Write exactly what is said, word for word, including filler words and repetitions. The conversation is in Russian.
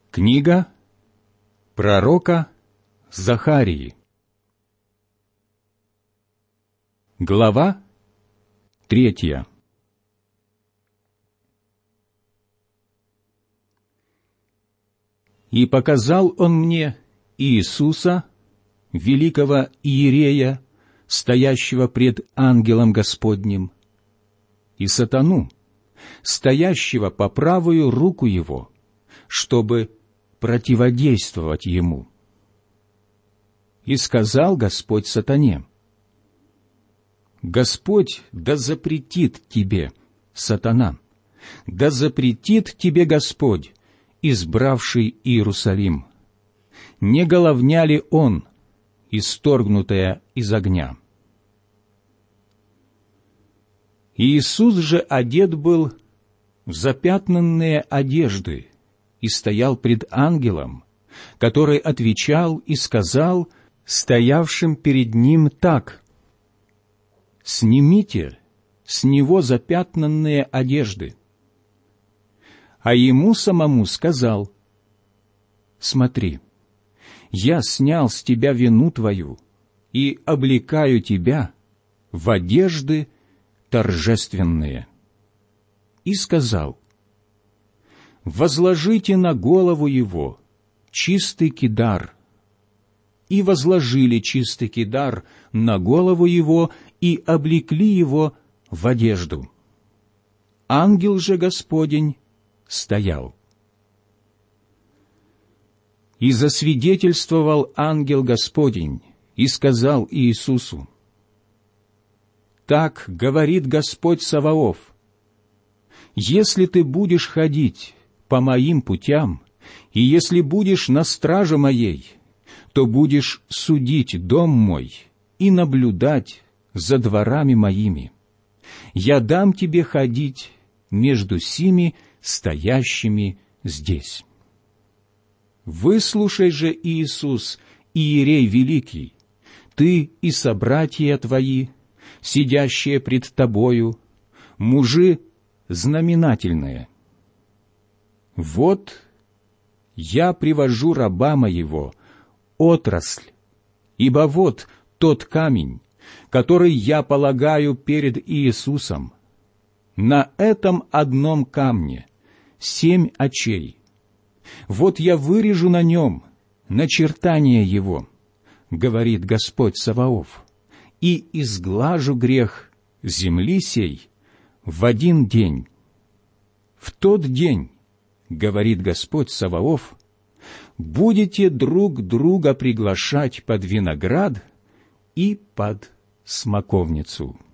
Книга пророка Захарии. Глава третья. «И показал он мне Иисуса, великого иерея, стоящего пред ангелом Господним, и сатану, стоящего по правую руку его, чтобы противодействовать ему. И сказал Господь сатане: Господь да запретит тебе, сатана, да запретит тебе Господь, избравший Иерусалим. Не головня ли он, исторгнутая из огня? Иисус же одет был в запятнанные одежды и стоял пред ангелом, который отвечал и сказал стоявшим перед ним так: «Снимите с него запятнанные одежды». А ему самому сказал: «Смотри, я снял с тебя вину твою и облекаю тебя в одежды торжественные». И сказал: «Возложите на голову его чистый кидар». И возложили чистый кидар на голову его и облекли его в одежду. Ангел же Господень стоял. И засвидетельствовал ангел Господень и сказал Иисусу: «Так говорит Господь Саваоф: если ты будешь ходить по моим путям, и если будешь на страже моей, то будешь судить дом мой и наблюдать за дворами моими. Я дам тебе ходить между сими стоящими здесь». Выслушай же, Иисус, иерей великий, ты и собратья твои, сидящие пред тобою, мужи знаменательные. Вот я привожу раба моего, отрасль, ибо вот тот камень, который я полагаю перед Иисусом. На этом одном камне семь очей. Вот я вырежу на нем начертание его, говорит Господь Саваоф, и изглажу грех земли сей в один день. В тот день, говорит Господь Саваоф, будете друг друга приглашать под виноград и под смоковницу.